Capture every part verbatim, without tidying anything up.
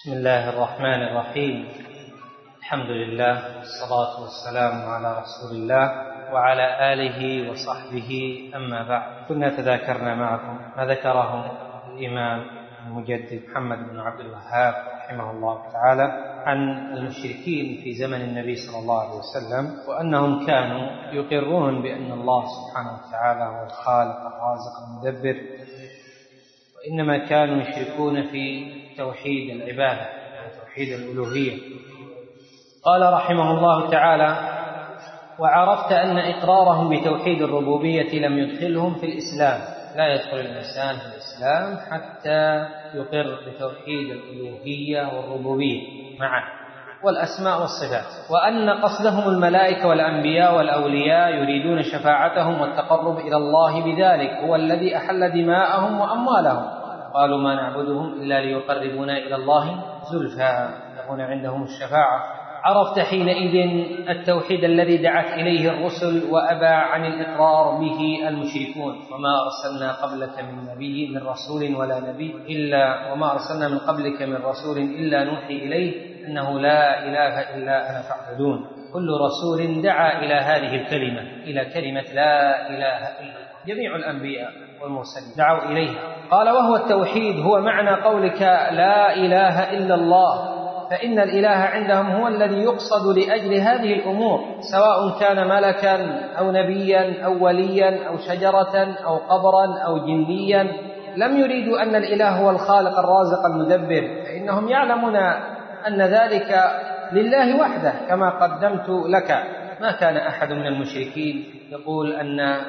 بسم الله الرحمن الرحيم. الحمد لله والصلاة والسلام على رسول الله وعلى آله وصحبه، أما بعد. كنا تذاكرنا معكم ما ذكره الإمام المجدد محمد بن عبد الوهاب رحمه الله تعالى عن المشركين في زمن النبي صلى الله عليه وسلم، وأنهم كانوا يقرون بأن الله سبحانه وتعالى هو الخالق الرازق المدبر، وإنما كانوا يشركون في توحيد العبادة وتوحيد الألوهية. قال رحمه الله تعالى: وعرفت أن إقرارهم بتوحيد الربوبية لم يدخلهم في الإسلام. لا يدخل الإنسان في الإسلام حتى يقر بتوحيد الألوهية والربوبية معا والأسماء والصفات، وأن قصدهم الملائكة والأنبياء والأولياء يريدون شفاعتهم والتقرب إلى الله بذلك، هو الذي أحل دماءهم وأموالهم. قالوا ما نعبدهم إلا ليقربونا إلى الله زلفى، يكون عندهم الشفاعة. عرفت حينئذ التوحيد الذي دعت إليه الرسل وأبى عن الإقرار به المشركون. وما أرسلنا قبلك من نبي من رسول ولا نبي إلا وما أرسلنا من قبلك من رسول إلا نوحي إليه أنه لا إله إلا أنا فاعبدون. كل رسول دعا إلى هذه الكلمة، إلى كلمة لا إله إلا الله. جميع الأنبياء والمرسلين دعوا إليها. قال: وهو التوحيد هو معنى قولك لا إله إلا الله، فإن الإله عندهم هو الذي يقصد لأجل هذه الأمور، سواء كان ملكا أو نبيا أو وليا أو شجرة أو قبرا أو جنيا. لم يريدوا أن الإله هو الخالق الرازق المدبر، فإنهم يعلمون أن ذلك لله وحده كما قدمت لك. ما كان أحد من المشركين يقول أن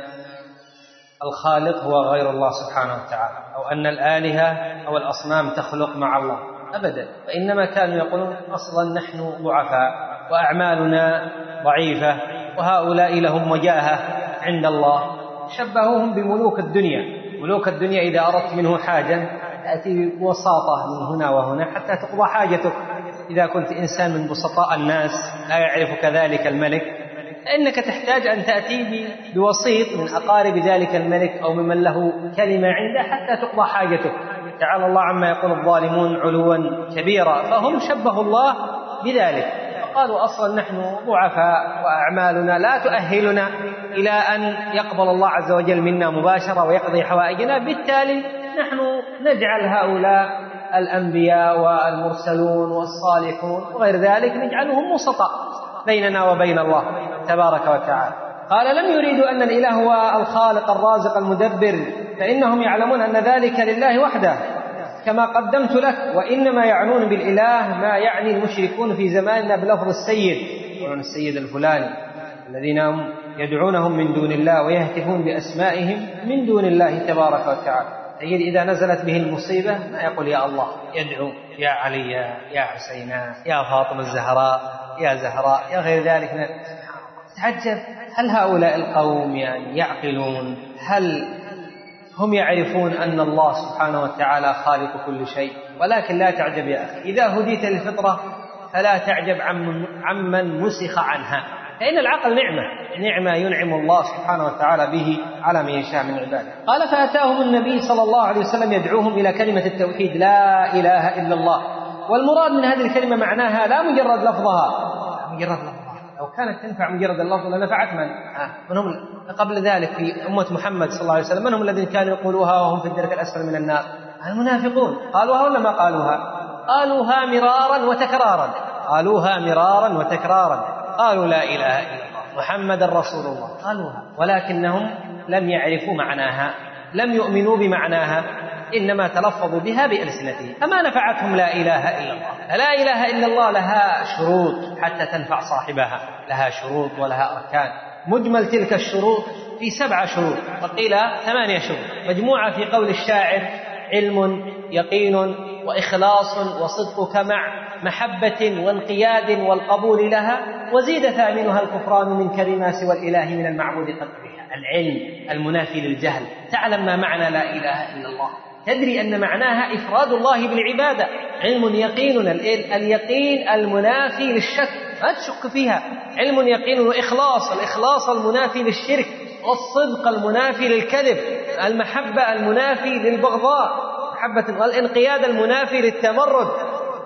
الخالق هو غير الله سبحانه وتعالى، أو أن الآلهة أو الأصنام تخلق مع الله، أبدا. فإنما كانوا يقولون أصلا نحن ضعفاء وأعمالنا ضعيفة وهؤلاء لهم وجاهة عند الله. شبهوهم بملوك الدنيا. ملوك الدنيا إذا أردت منه حاجة تأتي بوساطة من هنا وهنا حتى تقضى حاجتك. إذا كنت إنسان من بسطاء الناس لا يعرفك ذلك الملك، فإنك تحتاج أن تأتي بوسيط من أقارب ذلك الملك أو ممن له كلمة عنده حتى تقضى حاجتك. تعالى الله عما يقول الظالمون علوا كبيرا. فهم شبهوا الله بذلك، فقالوا أصلا نحن ضعفاء وأعمالنا لا تؤهلنا إلى أن يقبل الله عز وجل منا مباشرة ويقضي حوائجنا، بالتالي نحن نجعل هؤلاء الأنبياء والمرسلون والصالحون وغير ذلك نجعلهم وسطاء بيننا وبين الله تبارك وتعالى. قال: لم يريدوا أن الإله هو الخالق الرازق المدبر، فإنهم يعلمون أن ذلك لله وحده كما قدمت لك، وإنما يعنون بالإله ما يعني المشركون في زماننا بلفظ السيد، يقولون السيد الفلاني، الذين هم يدعونهم من دون الله ويهتفون بأسمائهم من دون الله تبارك وتعالى. تجد إذا نزلت به المصيبة ما يقول يا الله، يدعو يا علي يا حسينا يا فاطمة الزهراء يا زهراء يا غير ذلك. تعجب، هل هؤلاء القوم يعني يعقلون؟ هل هم يعرفون أن الله سبحانه وتعالى خالق كل شيء؟ ولكن لا تعجب يا أخي، إذا هديت للفطرة فلا تعجب عمن مسخ عنها، فإن العقل نعمة نعمة ينعم الله سبحانه وتعالى به على من يشاء من عباده. قال: فأتاهم النبي صلى الله عليه وسلم يدعوهم إلى كلمة التوحيد لا إله إلا الله. والمراد من هذه الكلمة معناها لا مجرد لفظها، مجرد لفظها لو كانت تنفع مجرد اللفظ لنفعت من من هم قبل ذلك في أمة محمد صلى الله عليه وسلم؟ من هم الذين كانوا يقولوها وهم في الدرك الأسفل من النار؟ المنافقون. قالوها ولا ما قالوها؟ قالوها مرارا وتكرارا، قالوها مرارا وتكرارا. قالوا لا إله إلا الله محمد رسول الله، قالوها، ولكنهم لم يعرفوا معناها، لم يؤمنوا بمعناها، إنما تلفظوا بها بألسنتهم، فما نفعتهم لا إله إلا الله. لا إله إلا الله لها شروط حتى تنفع صاحبها، لها شروط ولها أركان. مجمل تلك الشروط في سبعة شروط، وقيل ثمانية شروط، مجموعة في قول الشاعر: علم يقين وإخلاص وصدقك مع محبة وانقياد والقبول لها، وزيد ثامنها الكفران من كلمة سوى الإله من المعبود قدرها. العلم المنافي للجهل، تعلم ما معنى لا إله إلا الله، تدري أن معناها إفراد الله بالعبادة. علم يقين، اليقين المنافي للشك، ما تشك فيها. علم يقين وإخلاص، الإخلاص المنافي للشرك، والصدق المنافي للكذب، المحبة المنافي للبغضاء، محبة، والانقياد المنافي للتمرد.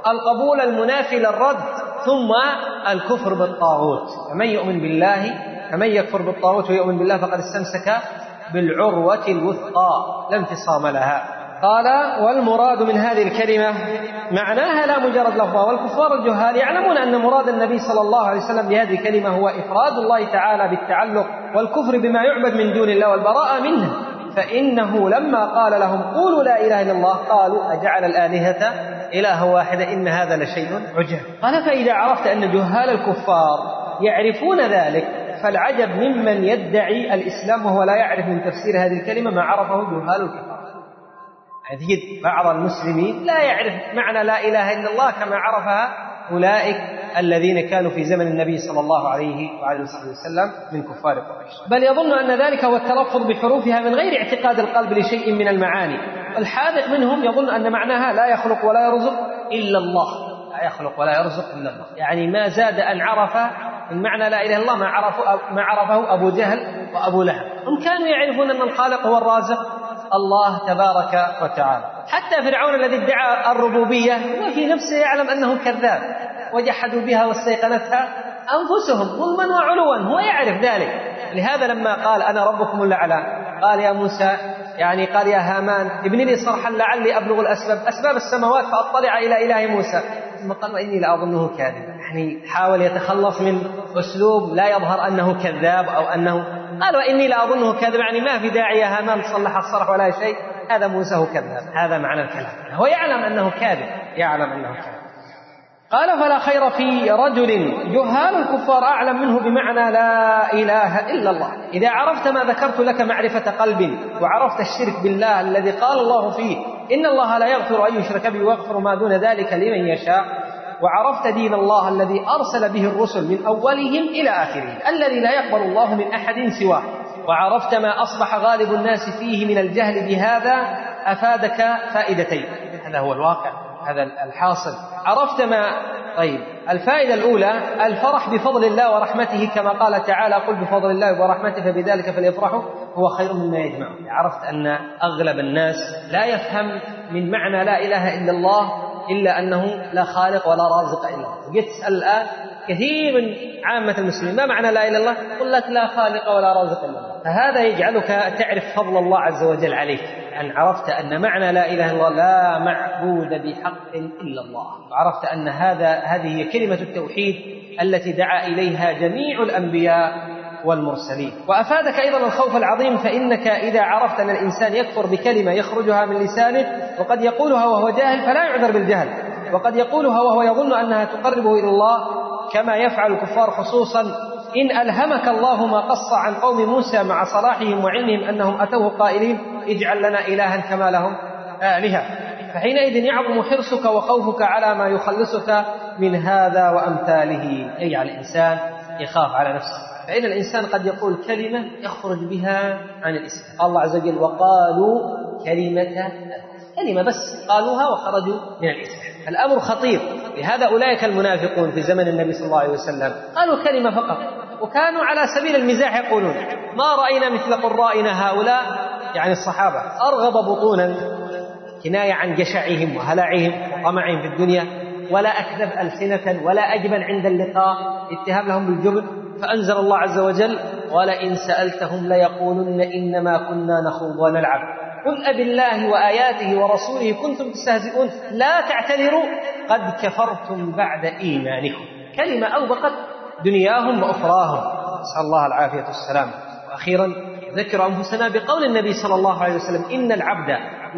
القبول المنافي للرد، ثم الكفر بالطاغوت. فمن يؤمن بالله فمن يكفر بالطاغوت ويؤمن بالله فقد استمسك بالعروة الوثقى لا انفصام لها. قال: والمراد من هذه الكلمة معناها لا مجرد لفظها. والكفار الجهال يعلمون أن مراد النبي صلى الله عليه وسلم بهذه الكلمة هو إفراد الله تعالى بالتعلق والكفر بما يعبد من دون الله والبراءة منه، فإنه لما قال لهم قولوا لا إله إلا الله قالوا أجعل الآلهة إله واحدة إن هذا لشيء عجاب. قال: فإذا عرفت أن جهال الكفار يعرفون ذلك فالعجب ممن يدعي الإسلام وهو لا يعرف من تفسير هذه الكلمة ما عرفه جهال الكفار. يعني بعض المسلمين لا يعرف معنى لا إله إلا الله كما عرفها أولئك الذين كانوا في زمن النبي صلى الله عليه وعلى وسلم من كفار قريش، بل يظن أن ذلك هو التلفظ بحروفها من غير اعتقاد القلب لشيء من المعاني. الحاذق منهم يظن أن معناها لا يخلق ولا يرزق إلا الله، لا يخلق ولا يرزق إلا الله، يعني ما زاد أن عرف من معنى لا إله إلا الله ما عرفه, ما عرفه أبو جهل وأبو لهب. هم كانوا يعرفون أن الخالق هو الرازق الله تبارك وتعالى. حتى فرعون الذي ادعى الربوبية هو في نفسه يعلم أنه كذاب، وجحدوا بها واستيقنتها أنفسهم ظلما وعلوا، هو يعرف ذلك. لهذا لما قال أنا ربكم الأعلى قال يا موسى يعني قال يا هامان ابن لي صرحا لعلي أبلغ الأسباب أسباب السماوات فأطلع إلى إله موسى، ثم قال وإني لأظنه كاذبا. يعني حاول يتخلص من أسلوب لا يظهر أنه كذاب أو أنه قال وإني لأظنه كاذبا، يعني ما في داعي يا هامان تصلح الصرح ولا شيء، هذا موسى هو كذاب. هذا معنى الكلام، هو يعلم أنه كاذب، يعلم أنه كاذب. قال فلا خير في رجل جهال الكفار أعلم منه بمعنى لا إله إلا الله. إذا عرفت ما ذكرت لك معرفة قلب، وعرفت الشرك بالله الذي قال الله فيه إن الله لا يغفر أن يشرك به ويغفر ما دون ذلك لمن يشاء، وعرفت دين الله الذي أرسل به الرسل من أولهم إلى آخرهم الذي لا يقبل الله من أحد سواه، وعرفت ما أصبح غالب الناس فيه من الجهل بهذا أفادك فائدتين. هذا هو الواقع، هذا الحاصل. عرفت ما طيب الفائدة الأولى الفرح بفضل الله ورحمته، كما قال تعالى قل بفضل الله ورحمته فبذلك فليفرحوا هو خير مما يجمعون. عرفت أن أغلب الناس لا يفهم من معنى لا إله إلا الله إلا أنه لا خالق ولا رازق إلا الله. جيت تسأل الآن كثير من عامة المسلمين ما معنى لا إله إلا الله، يقول لك لا خالق ولا رازق إلا الله. فهذا يجعلك تعرف فضل الله عز وجل عليك، أن عرفت أن معنى لا إله إلا الله لا معبود بحق إلا الله، وعرفت أن هذا هذه هي كلمة التوحيد التي دعا إليها جميع الأنبياء والمرسلين. وأفادك أيضا الخوف العظيم، فإنك إذا عرفت أن الإنسان يكفر بكلمة يخرجها من لسانه وقد يقولها وهو جاهل فلا يعذر بالجهل، وقد يقولها وهو يظن أنها تقربه إلى الله كما يفعل الكفار، خصوصا إن ألهمك الله ما قص عن قوم موسى مع صلاحهم وعلمهم أنهم أتوه قائلين اجعل لنا إلها كما لهم آلهة، فحينئذ يعظم حرصك وخوفك على ما يخلصك من هذا وأمثاله. أي على الإنسان يخاف على نفسه، فإن الإنسان قد يقول كلمة يخرج بها عن الإسلام. الله عز وجل وقالوا كلمة كلمة بس قالوها وخرجوا من الإسلام. الأمر خطير. لهذا أولئك المنافقون في زمن النبي صلى الله عليه وسلم قالوا كلمة فقط، وكانوا على سبيل المزاح يقولون ما رأينا مثل قرائنا هؤلاء، يعني الصحابة، أرغب بطونا كناية عن جشعهم وهلعهم وطمعهم في الدنيا، ولا أكذب ألسنة ولا أجبن عند اللقاء، اتهام لهم بالجبن. فأنزل الله عز وجل ولئن سألتهم ليقولن إنما كنا نخوض ونلعب قل أبالله وآياته ورسوله كنتم تستهزئون لا تعتذروا قد كفرتم بعد إيمانكم. كلمة أوبقت دنياهم وأخراهم، نسأل الله العافية والسلام. وأخيرا ذكر أنفسنا بقول النبي صلى الله عليه وسلم إن العبد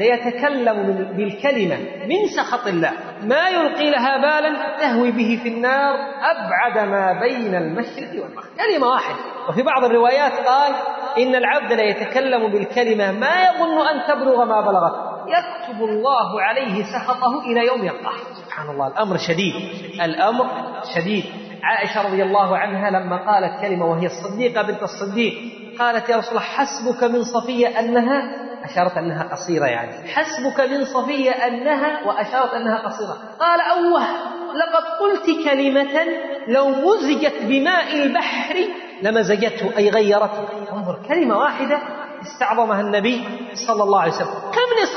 ليتكلم بالكلمة من سخط الله ما يلقي لها بالا تهوي به في النار أبعد ما بين المشرق والمغرب. كلمة واحدة. وفي بعض الروايات قال إن العبد ليتكلم بالكلمة ما يظن أن تبلغ ما بلغت يكتب الله عليه سخطه إلى يوم يلقاه. سبحان الله، الأمر شديد، الأمر شديد. عائشة رضي الله عنها لما قالت كلمة وهي الصديقة بنت الصديق قالت يا رسول الله حسبك من صفية أنها، أشارت أنها قصيرة، يعني حسبك من صفية أنها، وأشارت أنها قصيرة. قال أوه لقد قلت كلمة لو مزجت بماء البحر لمزجته، أي غيرته. انظر، كلمة واحدة استعظمها النبي صلى الله عليه وسلم. كم نسخر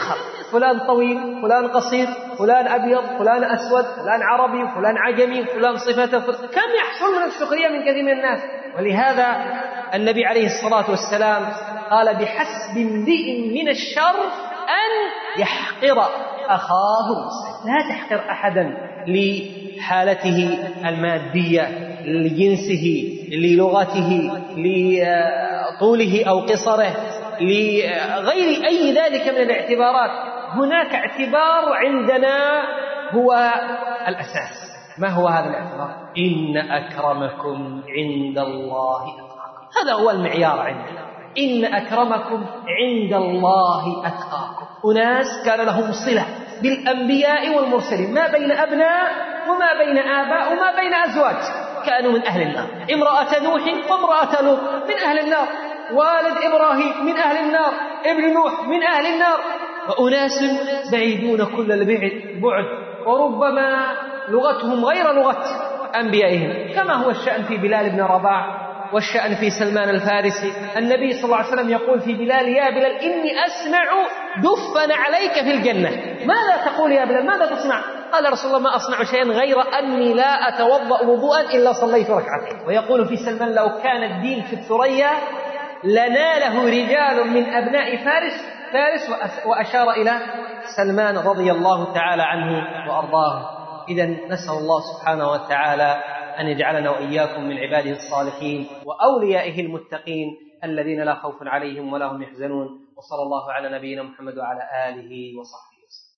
فلان طويل، فلان قصير، فلان أبيض، فلان أسود، فلان عربي، فلان عجمي، فلان صفته فلان. كم يحصل من السخرية من كثير من الناس. ولهذا النبي عليه الصلاة والسلام قال بحسب امرئ من الشر أن يحقر أخاه المسلم. لا تحقر أحدا لحالته المادية، لجنسه، للغته، لطوله أو قصره، لغير أي ذلك من الاعتبارات. هناك اعتبار عندنا هو الأساس. ما هو هذا الاعتبار؟ إن أكرمكم عند الله أتقاكم. هذا هو المعيار عندنا. إن أكرمكم عند الله أتقاكم. أناس كان لهم صلة بالأنبياء والمرسلين، ما بين أبناء وما بين آباء وما بين أزواج، كانوا من أهل النار. امرأة نوح وامرأة لوط من أهل النار، والد إبراهيم من أهل النار، ابن نوح من أهل النار. وأناس بعيدون كل البعد بعد، وربما لغتهم غير لغة أنبيائهم، كما هو الشأن في بلال بن رباح والشأن في سلمان الفارسي. النبي صلى الله عليه وسلم يقول في بلال: يا بلال إني أسمع دفا عليك في الجنة. ماذا تقول يا بلال؟ ماذا تصنع؟ قال رسول الله: ما أصنع شيئا غير أني لا أتوضأ وضوءا إلا صليت ركعتين. ويقول في سلمان: لو كان الدين في الثريا لناله رجال من أبناء فارس فارس وأشار إلى سلمان رضي الله تعالى عنه وأرضاه. إذن نسأل الله سبحانه وتعالى أن يجعلنا وإياكم من عباده الصالحين وأوليائه المتقين الذين لا خوف عليهم ولا هم يحزنون. وصلى الله على نبينا محمد وعلى آله وصحبه.